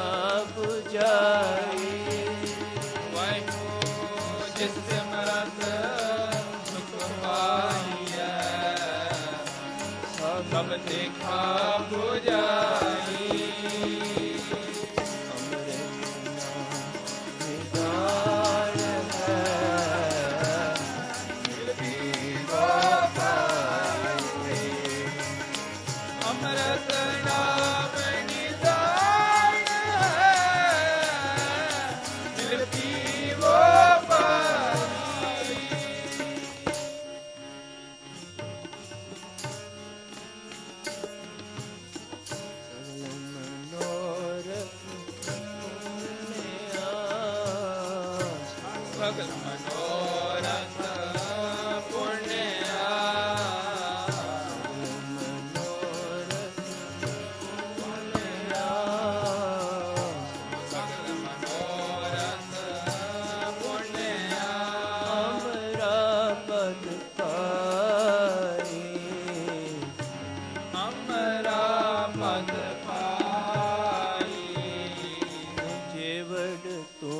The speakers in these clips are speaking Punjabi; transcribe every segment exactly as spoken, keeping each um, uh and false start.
부자이 ਵਾਹਿਗੁਰੂ ਜਿਸ ਸਿਮਰਤ ਸੁਖ ਪਾਈਐ ਸਭ ਦੇਖਾ 부자ਈ ਸਗਲ ਮਨੋਰਥ ਪੁਰਨਿਆ ਸਗਲ ਮਨੋਰਥ ਪੁਰਨਿਆ ਅਮਰਾ ਪਦ ਪਾਈ ਅਮਰਾ ਪਦ ਪਾਈ ਜੀਵੜ ਤੂੰ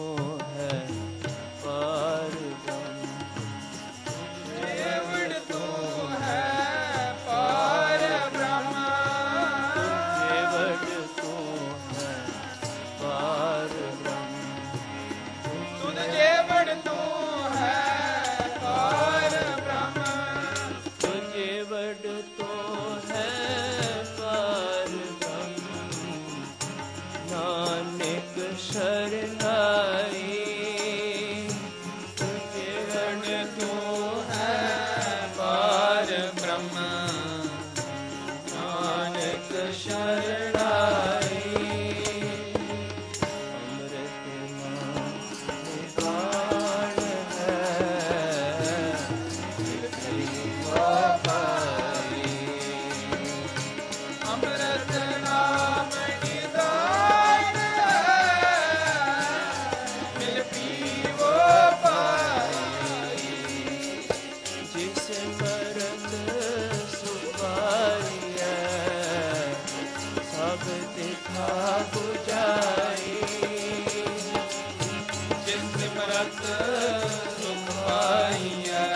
ਜੀਵੜ ਤੂੰ ਹੈ ਪਾਰ ਬ੍ਰਹਮ ਜੀਵੜ ਤੂੰ ਹੈ ਪਾਰ ਬ੍ਰਹਮ ਤੁਧ ਜੀਵੜ ਤੂੰ ਹੈ ਪਾਰ ਬ੍ਰਹਮ ਤੁਝ ਜੀਵੜ ਤੂੰ ਹੈ ਪਾਰ ਬ੍ਰਹਮ ਨਾਨਕ ਸ਼ਰਨਾਈ ਸ਼ਰਣਾਈ ਅੰਮ੍ਰਿਤ ਨਾਮ ਨਿਵਾਣ ਹੈ ਪਾਈ ਅੰਮ੍ਰਿਤ ਨਾਮ ਨਿਦਾਨ ਹੈ ਮਿਲ ਪੀਵੋ ਪਾਈ ਜਿਸ ਮਰਤ ਸੁਭਾਈ ਸਭ ਦੇਖਾ 부자ਈ ਜਿਸ ਸਿਮਰਤ ਸੁਖ ਪਾਈਐ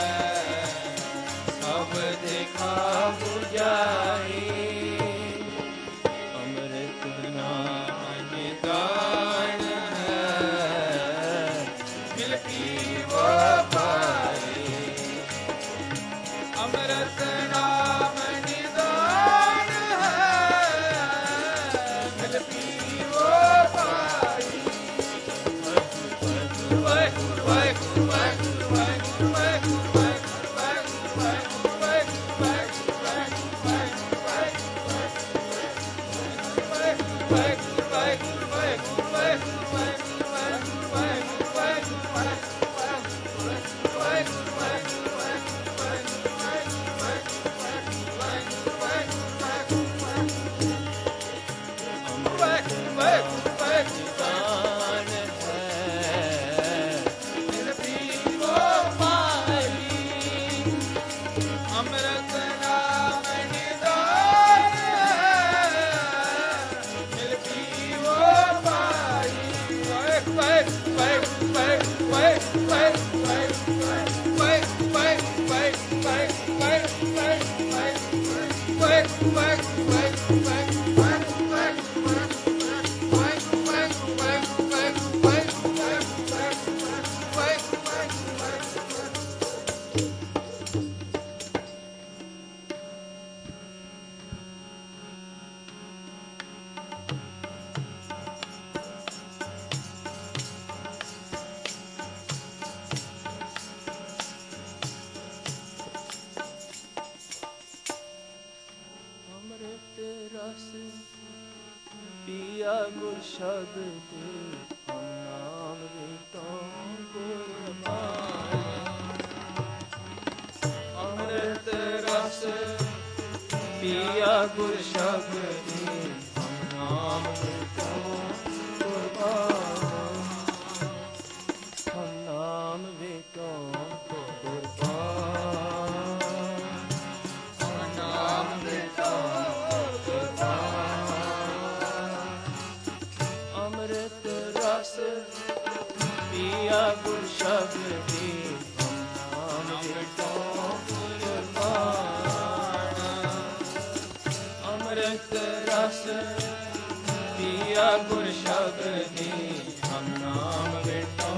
ਸਭ ਦੇਖਾ 부자ਈ ਅੰਮ੍ਰਿਤ ਨਾਮ ਨਿਦਾਨ ਹੈ ਮਿਲ ਪੀਵੋ ਪਾਈ ਅੰਮ੍ਰਿਤ ਨਾਮ ਨਿਦਾਨ ਪਿਆ ਗੁਰ ਸ਼ਬਦ ਨਾਮ ਵਿਟੋ ਗੁਰਬਾਣੀ ਅੰਮ੍ਰਿਤ ਰਸ ਪਿਆ ਗੁਰ ਸ਼ਬਦ ਨਾਮ ਵਿਟੋ ਗੁਰਬਾਣੀ ਨਾਮ ਵਿਟੋ ਗੁਰਬਾਣੀ ਰਸ ਪੀਆ ਗੁਰ ਸ਼ਬਦੀ ਨਾਮ ਵਿਟੋ ਕੁਰਬਾਨ ਅੰਮ੍ਰਿਤ ਰਸ ਪੀਆ ਗੁਰ ਸ਼ਬਦੀ ਹਮ ਨਾਮ ਵਿਟੋ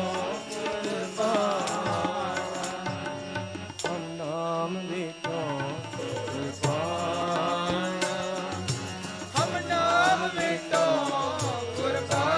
ਕੁਰਬਾਨ ਹਮ ਨਾਮ ਵਿਟੋ ਕੁਰਬਾਨ ਹਮ ਨਾਮ ਵਿਟੋ ਕੁਰਬਾਨ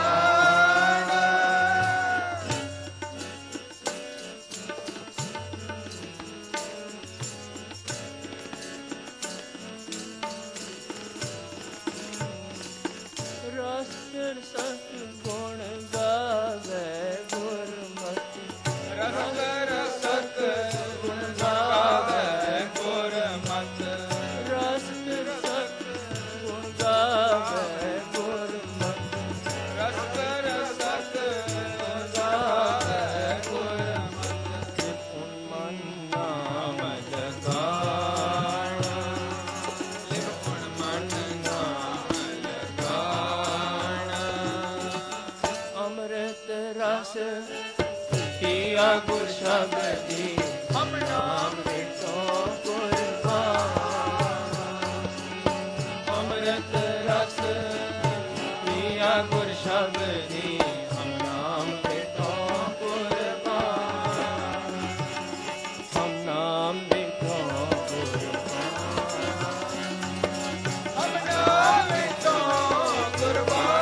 ਰਸ ਸਤ ਗੁਣ ਗਾਵੇ ਗੁਰਮਤਿ ਰਸ ਰਸਤ ਗੁਣ ਗਾਵੇ ਗੁਰਮਤਿ ਰਸ ਸਤ ਗੁਣ ਗਾਵੇ ਗੁਰਮਤਿ ਰਸ ਰਸਤ ਗੁਣ ਗਾਵੇ ਗੁਰਮਤਿ ਪੁਨ ਮਨ ਨਾਮ ਲਗਾਣਾ ਲਿਵ ਗੁਣ ਮਨ ਨਾਮ ਲਗਾਣਾ ਅੰਮ੍ਰਿਤ ਰਸ ਪੀਆ ਗੁਰ ਸ਼ਬਦੀ ਹਮ ਨਾਮ ਵਿਟੋ ਕੁਰਬਾਨ ਅੰਮ੍ਰਿਤ ਰਸ ਪੀਆ ਗੁਰ ਸ਼ਬਦੀ ਹਮ ਨਾਮ ਵਿਟੋ ਕੁਰਬਾਨ ਹਮ ਨਾਮ ਵਿਟੋ ਕੁਰਬਾਨ ਹਮ ਨਾਮ ਵਿਟੋ ਕੁਰਬਾਨ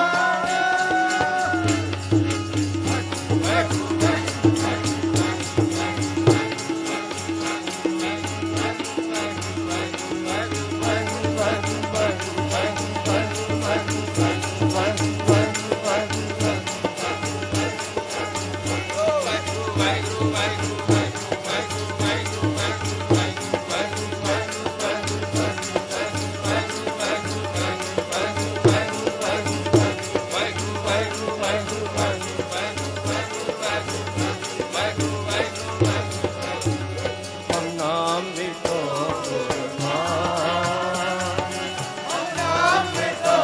ਹਮ ਨਾਮ ਵਿਟੋ ਕੁਰਬਾਨ ਹਮ ਨਾਮ ਵਿਟੋ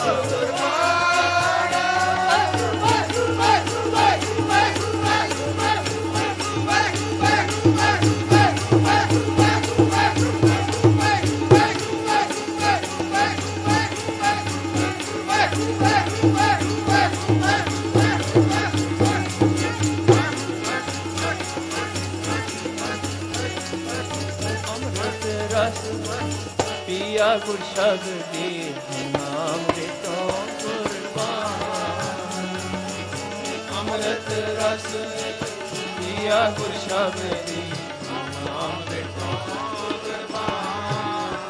ਅੰਮ੍ਰਿਤ ਰਸ ਪੀਆ ਗੁਰ ਸ਼ਬਦੀ ਨਾਮ ਵਿਟੋ ਕੁਰਬਾਨ ਅੰਮ੍ਰਿਤ ਰਸ ਪੀਆ ਗੁਰ ਸ਼ਬਦੀ ਨਾਮ ਵਿਟੋ ਕੁਰਬਾਨ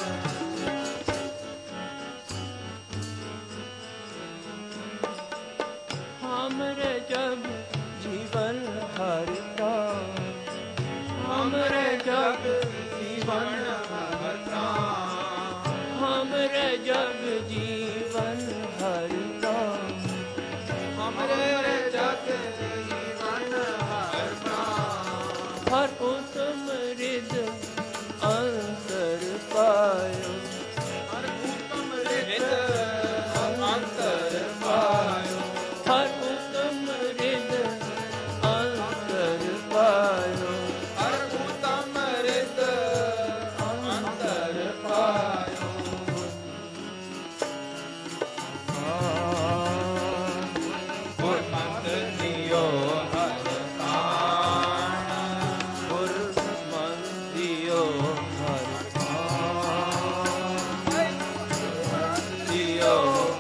हमरे जग जीवन हर प्राण हमरे जग जीवन हर प्राण हमरे जग जीवन हर प्राण हमरे जग जीवन हर प्राण हर उत्तम रिद अंतर पायो हर उत्तम रित अंतर पायो हर उत्तम रिद अंतर पायो हर उत्तम रित अंतर पायो गुरमत दियो हर ताण गुरमत दियो हर ताण दियो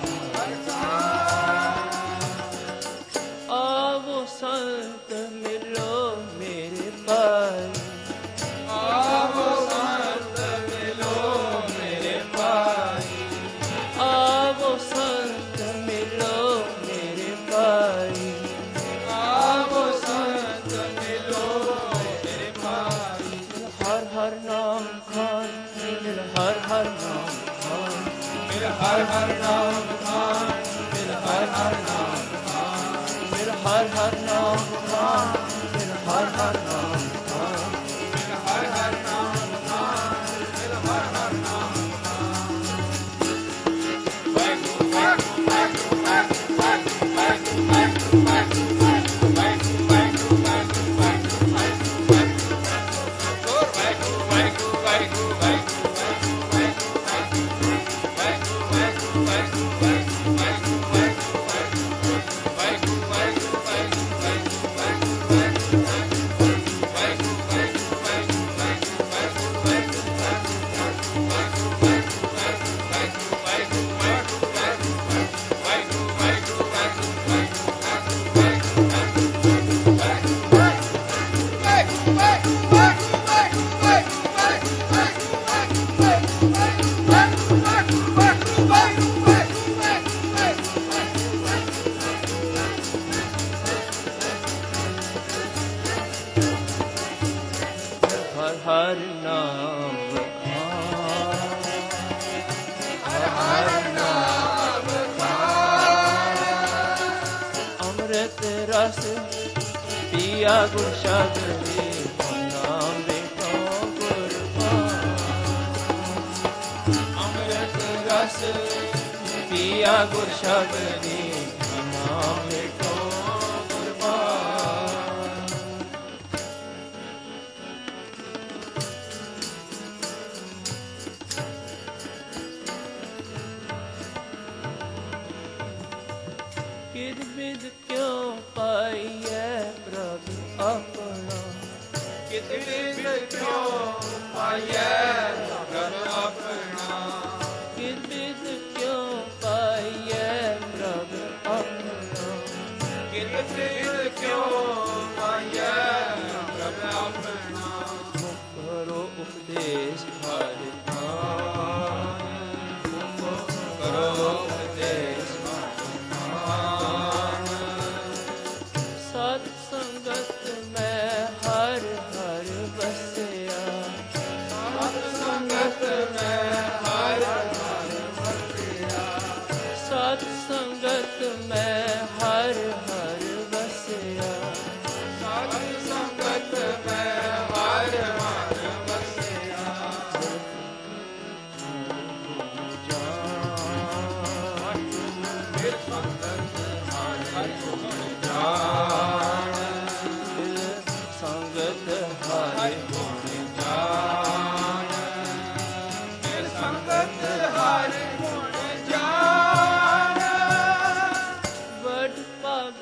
आवो संत मिलो मेरे पास आवो संत मिलो मेरे पाई आवो संत मिलो मेरे पाई आवो संत मिलो मेरे पाई हर हर नाम खान मेरा हर हर नाम खान मेरा हर हर नाम खान मेरा हर हर नाम मेरा हर हर नाम खान मेरा हर हर नाम खान मेरा हर हर नाम खान मेरा हर हर नाम खान वाहिगुरू वाहिगुरू वाहिगुरू वाहिगुरू वाहिगुरू वाहिगुरू ਹਰ ਨਾਮ ਵਖਾਣ, ਹਰ ਹਰ ਨਾਮ ਵਖਾਣ। ਅੰਮ੍ਰਿਤ ਰਸ ਪੀਆ ਗੁਰ ਸ਼ਬਦੀ, ਨਾਮ ਵੇਖੋ ਗੁਰਬਾਣੀ। ਅੰਮ੍ਰਿਤ ਰਸ ਪੀਆ ਗੁਰ ਸ਼ਬਦੀ, ਨਾਮ ਵੇਖੋ ਗੁਰਬਾਣੀ। ਕਿਦ ਬਿਦ ਕਿਉਂ ਪਾਈਐ ਪ੍ਰਭ ਆਪਣਾ, ਕਿਦ ਬਿਦ ਕਿਉਂ ਪਾਈਐ ਪ੍ਰਭ ਆਪਣਾ। ਕਿਦ ਬਿਦ ਕਿਉਂ ਪਾਈਐ ਪ੍ਰਭ ਆਪਣਾ, ਕਿਦ ਬਿਦ ਕਿਉਂ ਪਾਈਐ ਪ੍ਰਭ ਆਪਣਾ। ਮੁਖ ਕਰੋ ਉਪਦੇਸ਼ ਹਰਿ ਨਾਮ, ਮੁਖ ਕਰੋ ਉਪਦੇਸ਼ ਹਰਿ ਨਾਮ। ਸਤ ਸੰਗਤ ਮੈਂ ਹਰ ਹਰ ਵਸਿਆ, ਸਤ ਸੰਗਤ ਮੈਂ ਹਰ ਹਰ ਵਸਿਆ। ਸਤ ਸੰਗਤ ਮੈਂ ਹਰ ਹਰ ਵਸਿਆ, ਸਤ ਸੰਗਤ ਮੈਂ ਹਰ ਹਰ ਵਸਿਆ। ਜਾਣ ਫਿਰ ਸੰਗਤ ਹਰ ਹਰ ਜਾਣ, ਫਿਰ ਸੰਗਤ ਹਰਿ ਗੁਣ ਜਾਣ, ਫਿਰ ਸੰਗਤ ਹਰਿ ਗੁਣ ਜਾਣ। ਵਡ ਭਾਗ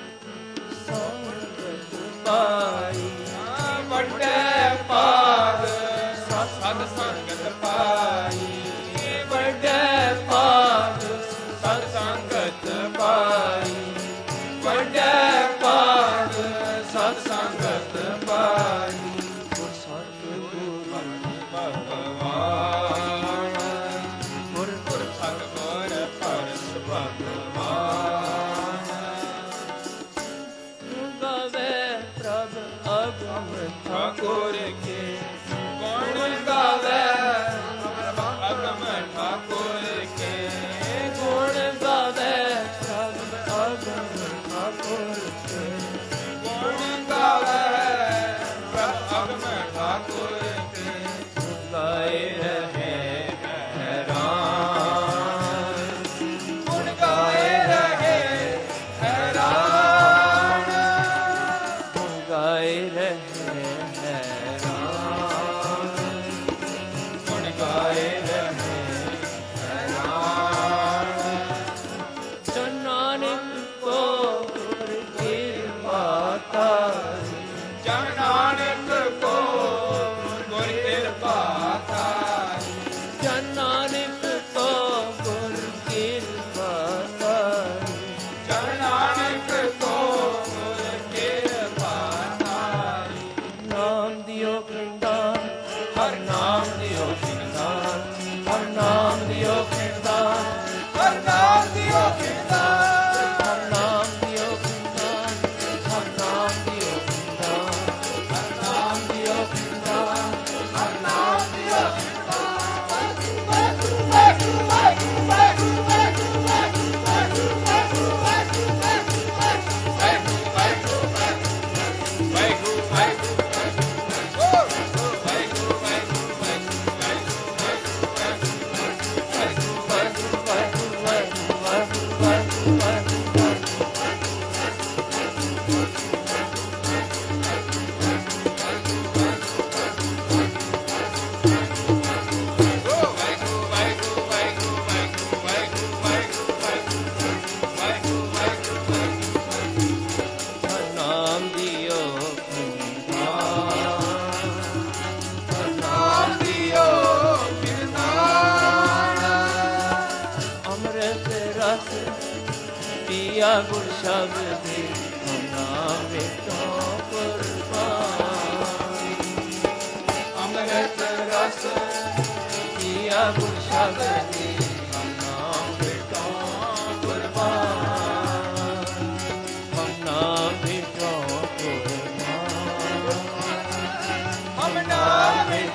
ਸੰਗਤ ਪਾਈ, ਵੱਡੇ ਭਾਗ ਸਤ ਸੰਗਤ ਪਾਈ। ਵੱਡੇ ਭਾਗ ਸਤ ਸੰਗਤ ਪਾਈ, ਵੱਡੇ ਭਾਗ ਸਤ ਸੰਗਤ ਪਾਈ। ਗੁਰ ਸਤਿਗੁਰ ਭਗਵਾਨ, ਗੁਰ ਗੁਰ ਸਤਿਗੁਰ ਪਰਸ ਭਗਵਾਨ। ਗਾਵੇ ਪ੍ਰਭ ਅਗਮ ਠਾਕੁਰ ਕੇ, ਗੁਣ ਗਾਵੇ ਅਗਮ ਠਾਕੁਰ ਕੇ। ਗੁਣ ਗਾਵੇ ਪ੍ਰਭ ਅਗਮ ਠਾਕੁਰ ਕੇ, ਗੁਣ ਗਾਵੇ ਪ੍ਰਭ ਅਗਮ ਠਾਕੁਰ ਕੇ। ਗਾਏ ਰਹੇ ਹੈਰਾਨ, ਗੁਣ ਗਾਏ ਰਹੇ ਹੈਰਾਨ, ਗੁਣ ਗਾਏ ਰਹੇ ਹੈਰਾਨ, ਗੁਣ ਗਾਏ ਰਹੇ ਹੈਰਾਨ। ਜਨ ਨਾਨਕ ਕੋ ਗੁਰ ਕਿਰਪਾ ਤਾਰੀ, ਜਨ ਨਾਨਕ ਕੋ ਗੁਰ ਕਿਰਪਾ ਤਾਰੀ। ਜਨ ਨਾਨਕ ਕੋ ਗੁਰ ਕਿਰਪਾ ਤਾਰੀ, ਜਨ ਨਾਨਕ ਕੋ ਗੁਰ ਕਿਰਪਾ ਤਾਰੀ। ਨਾਮ ਦਿਓ ਖਿੰਦਾਨ, ਹਰ ਨਾਮ ਦਿਓ ਖਿੰਦਾਨ, ਹਰ ਨਾਮ ਦਿਓ ਖਿੰਦਾਨ, ਹਰ ਨਾਮ ਦਿਓ ਖਿੰਦਾਨ, ਹਰ ਨਾਮ ਦਿਓ ਖਿੰਦਾਨ, ਹਰ ਨਾਮ ਦਿਓ ਖਿੰਦਾਨ, ਹਰ ਨਾਮ ਦਿਓ ਖਿੰਦਾਨ, ਹਰ ਨਾਮ ਦਿਓ ਪੀਆ ਗੁਰ ਸ਼ਬਦੀ, ਨਾਮ ਵੇਖੋ ਗੁਰਬਾਣੀ। ਅੰਮ੍ਰਿਤ ਰਸ ਪੀਆ ਗੁਰ ਸ਼ਬਦੀ, ਨਾਮ ਵੇਖੋ ਗੁਰਬਾਣੀ। ਨਾਮ ਵੇਖੋ ਗੁਰਬਾਣੀ, ਨਾਮ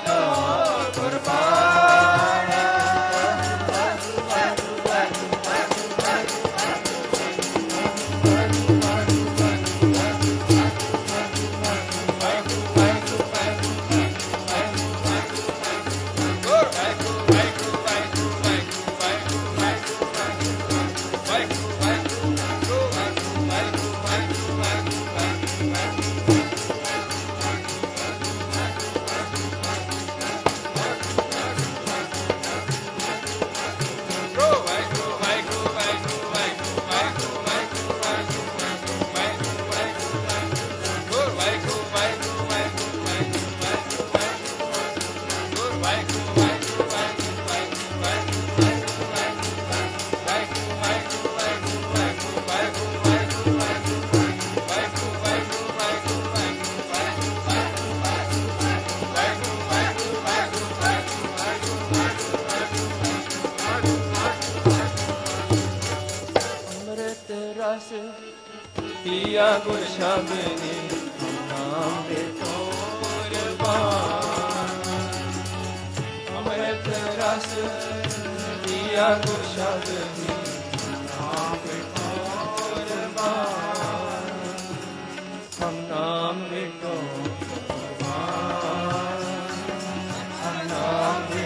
ਪਿਆ ਗੁਰ ਸ਼ਬਦੀ ਨਾਮ ਦੇ ਕੁਰਬਾਨ ਅੰਮ੍ਰਿਤ ਰਸ ਪਿਆ ਗੁਰ ਸ਼ਬਦੀ ਨਾਮ ਦੇ ਕੁਰਬਾਨ ਹਮ ਨਾਮ ਦੇ ਕੁਰਬਾਨ ਹਮ ਨਾਮ ਦੇ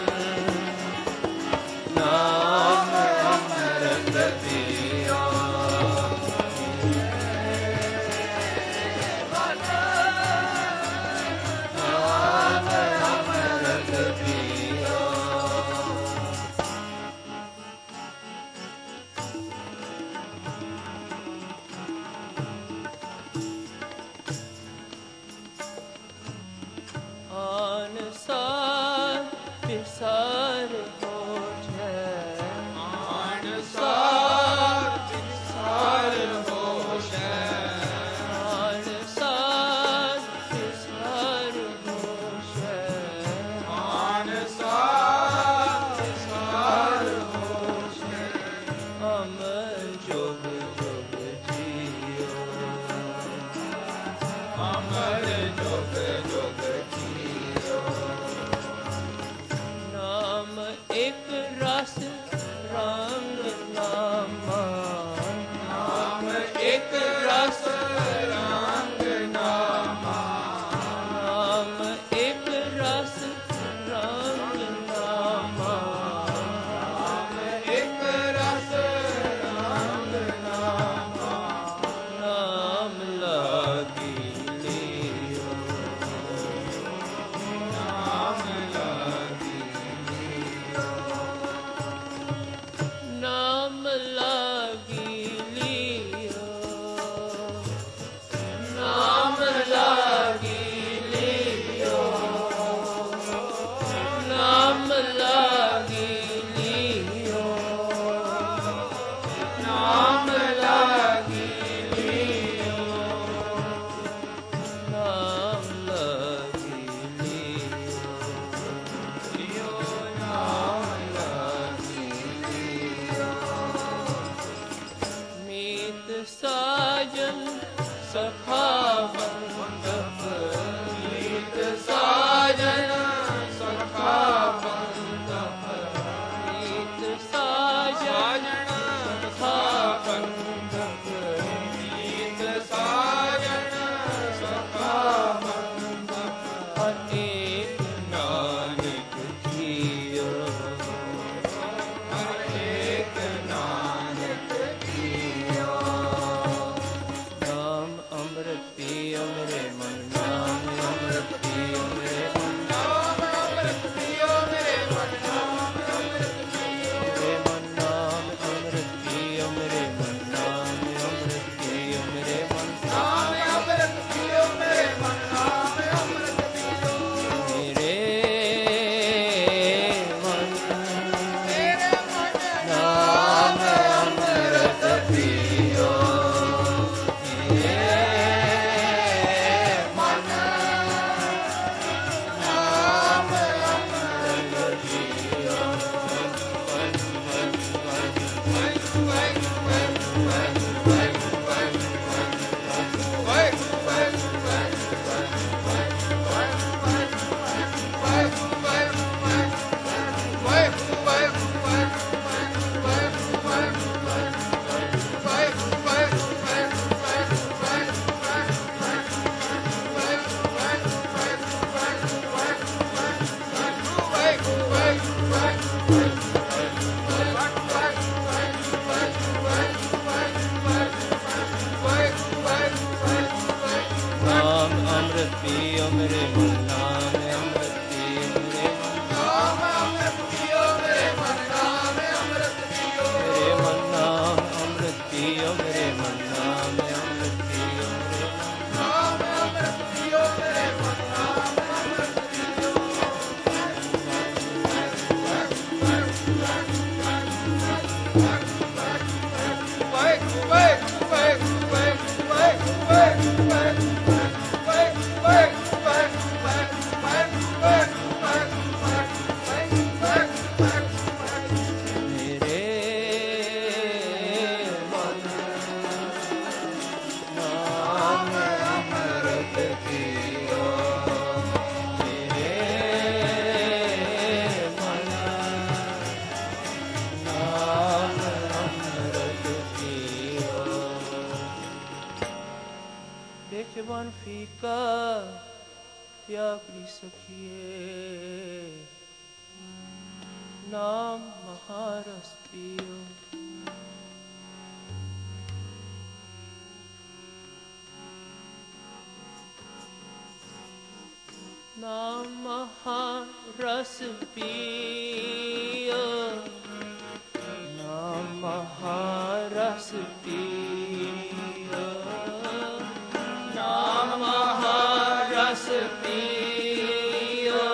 ਨਾਮ ਅੰਮ੍ਰਿਤ ਪੀਓ ਰਸ ਰੰਗ ਨਾਮਾ ਨਾਮ ਇੱਕ ਰਸ ਰੰਗ ਨਾਮਾ ਨਾਮ ਇੱਕ ਰਸ ਰੰਗ ਨਾਮਾ ਨਾਮ ਲਾਗੀ ਲਿਓ ਨਾਮ ਲਾਗੀ ਨਾਮ ਲਾਗੀ ਲਿਓ ਨਾਮ ਲਾਗੀ ਲਿਓ ਨਾਮ ਲਾਗੀ ਲਿਓ ਨਾਮ ਲਾਗੀ ਲਿਓ ਨਾਮ ਲਾਗੀ ਲਿਓ ਨਾਮ ਲਾਗੀ ਮੀਤ ਸਾਜਨ ਸਖਾ ਬੰਦਪ ਮੀਤ ਸਾਜਨ ਸਖਾ ਬੰਦਪ ਮੀਤ ਸਾਜਨ ਸਖਾ ਬੰਦਪ ਮੀਤ ਸਾਜਨ ਸਖਾ ਬੰਦਪ ਅਨੇਕ ਨਾਨਕ ਜੀਓ ਹਰੇਕ ਨਾਨਕ ਜੀਓ ਨਾਮ ਅੰਮ੍ਰਿਤ ਪੀਓ ਮੇਰੇ ਮਨ ਨਾਮ ਅੰਮ੍ਰਿਤ ਪੀਓ ਮੇਰੇ ਮਨ ਨਾਮ ਅੰਮ੍ਰਿਤ ਪੀਓ ਮੇਰੇ ਮਨ ਨਾਮ ਅੰਮ੍ਰਿਤ ਪੀਓ ਮੇਰੇ ਮਨ ਨਾਮ ਅੰਮ੍ਰਿਤ ਪੀਓ ਮੇਰੇ ਮਨ ਨਾਮ ਅੰਮ੍ਰਿਤ ਪੀਓ ਮੇਰੇ ਮਨ ਨਾਮ ਅੰਮ੍ਰਿਤ ਪੀਓ ਮੇਰੇ ਮਨ ਨਾਮ ਅੰਮ੍ਰਿਤ ਪੀਓ ਮੇਰੇ ਮਨ ਮੇਰੇ ਮਨ ਨਾਮ ਅੰਮ੍ਰਿਤ ਪੀਓ ਮੇਰੇ ਮਨ ਨਾਮ ਅੰਮ੍ਰਿਤ ਪੀਓ ਵਾਹਿ ਵਾਹਿ ਨਾਮ ਅੰਮ੍ਰਿਤ ਪੀਓ ਮੇਰੇ ਮਨ ਨਾਮ ਅੰਮ੍ਰਿਤ ਪੀਓ ਮੇਰੇ ਮਨ ਨਾਮ ਅੰਮ੍ਰਿਤ ਪੀਓ ਮੇਰੇ ਮਨ ਨਾਮ ਅੰਮ੍ਰਿਤ ਪੀਓ ਮੇਰੇ ਮਨ ਨਾਮ ਅੰਮ੍ਰਿਤ ਪੀਓ ਮੇਰੇ ਮਨ ਨਾਮ ਅੰਮ੍ਰਿਤ ਪੀਓ ਮੇਰੇ ਮਨ ਨਾਮ ਅੰਮ੍ਰਿਤ ਪੀਓ ਮੇਰੇ ਮਨ ਨਾਮ ਅੰਮ੍ਰਿਤ ਪੀਓ ਵਾਹਿ ਵਾਹਿ ਵਾਹਿ ਵਾਹਿ ਵਾਹਿ ਵਾਹਿ ਮੇਰੇ ਮਨ ਨਾਮ ਅੰਮ੍ਰਿਤ ਪੀਓ ਮੇਰੇ ਮਨ ਨਾਮ ਅੰਮ੍ਰਿਤ ਪੀਓ ਦੇਖੇ ਬਨ ਫੀਕਾ ਤਿਆਗਰੀ ਸਖੀਏ ਨਾਮ ਮਹਾਰਸ ਪੀਓ ਨਾਮ ਮਹਾਰਸ ਪੀਓ ਨਾਮ ਮਹਾਰਸ ਪੀਓ ਨਾਮ ਮਹਾਰਸ ਪੀਓ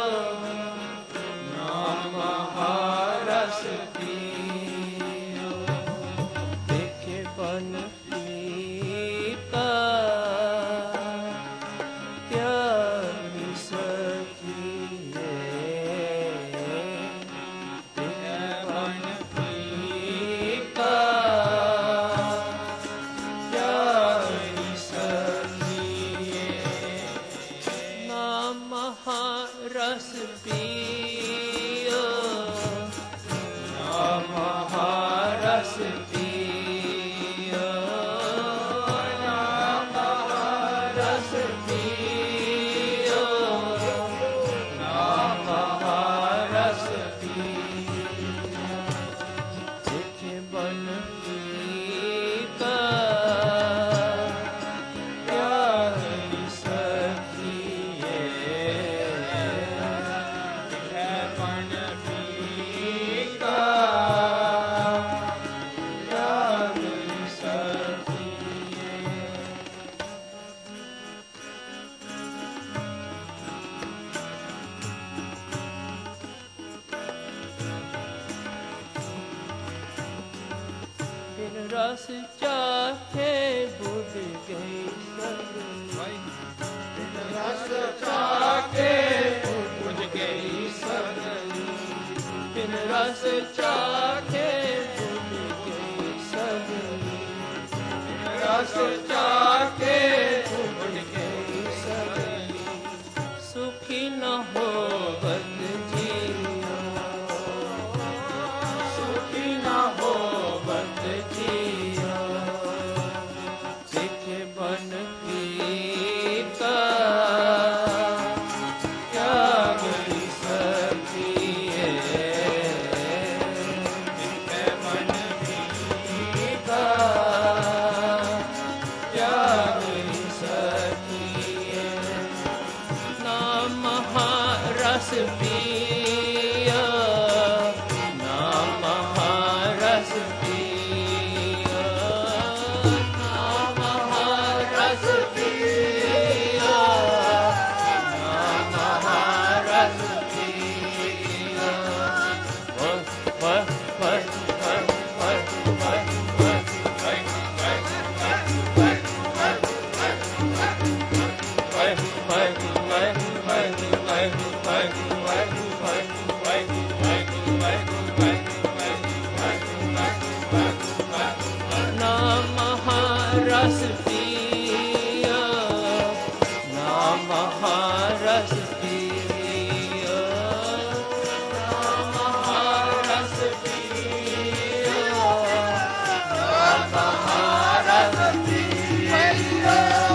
ਨਾਮ ਮਹਾਰਸ ਪੀਓ ਦੇਖੇ ਬਨ ਫੀਕਾ ਤਿਆਗਰੀ ਸਖੀਏ ਦੇਖੇ ਬਨ ਫੀਕਾ ਤਿਆਗਰੀ ਸਖੀਏ ਨਾਮ रस चाखे बुझ गई सगली, बिन रस चाखे बुझ गई सगली, बिन रस चाखे बुझ गई सगली, बिन रस चाखे बुझ गई सगली। सुखी न होवत जियो, सुखी न होवत जियो, सिख बन की का त्यागी सखिए, सिख बन की का त्यागी सखिए। नाम महारस पिया, नाम महारस पिया, नाम महारस पिया, नाम महारस पिया। वह वह वह वह वह वह वह नाम महारस पिया, नाम महारस पिया, नाम महारस पिया, नाम महारस पिया।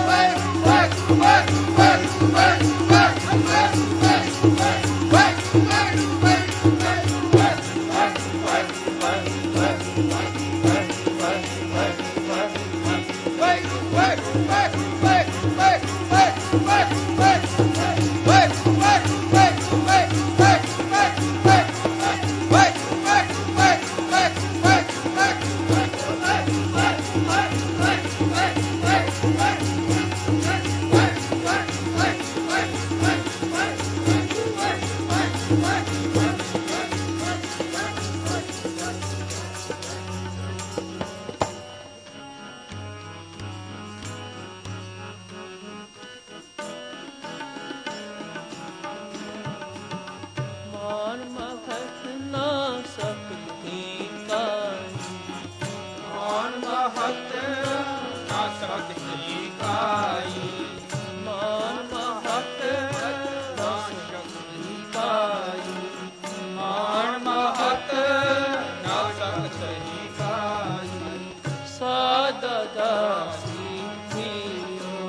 मान महत ना सकती काई, मान महत ना सकती काई, मान महत ना सकती काई, मान महत ना सकती काई। सादा दासी थियो,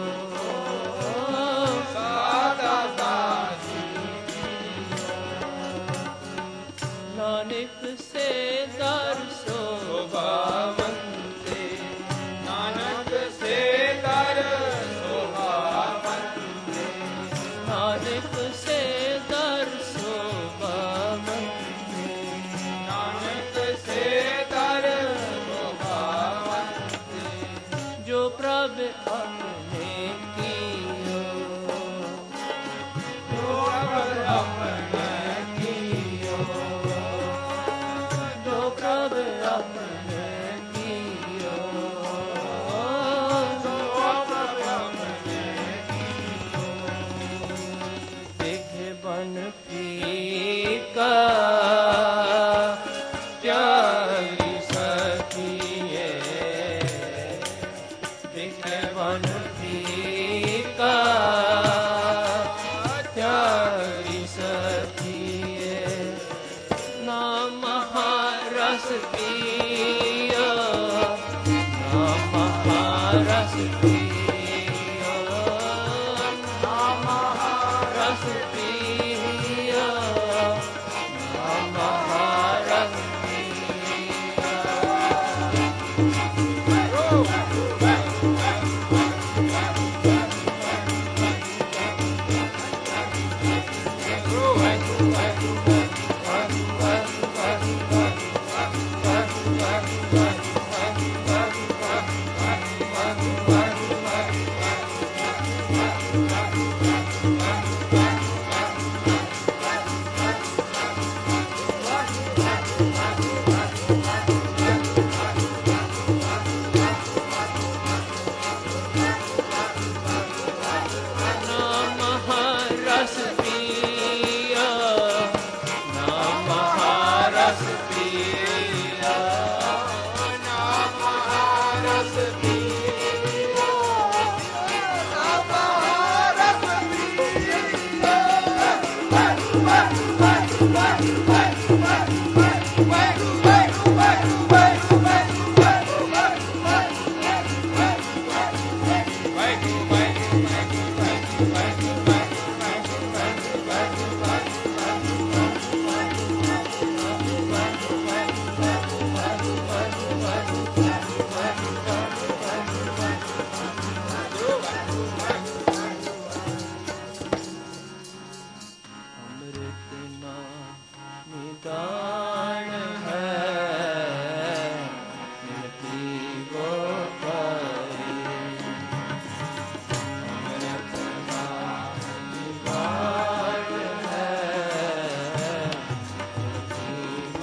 सादा दासी नानक से दरसो शोभावंते, नानक से दर शोभावंते, नानक से दरसो बावंते, नानक से दर शोभावंते। जो प्रभ अपने कियो, जो प्रभ अपने कियो, जो प्रभ अपने कियो, जो प्रभ अपने कियो। देख बन फीका त्यागी सखिए, देख बन फीका त्यागी सखिए। नाम महारस पिया, नाम महारस पिया, नाम महारस पिया, नाम महारस ਗੋਪਾਈ ਅੰਮ੍ਰਿਤ ਨਾਮ ਦੀ ਬਾਟ ਹੈ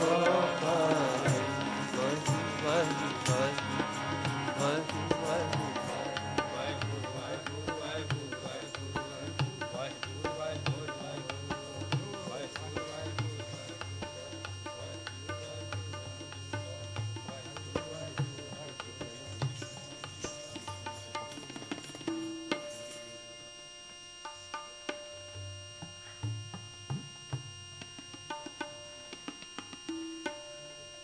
ਗੋਪਾਈ ਵਾਹਿ ਵਾਹਿ ਵਾਹਿ ਵਾਹਿ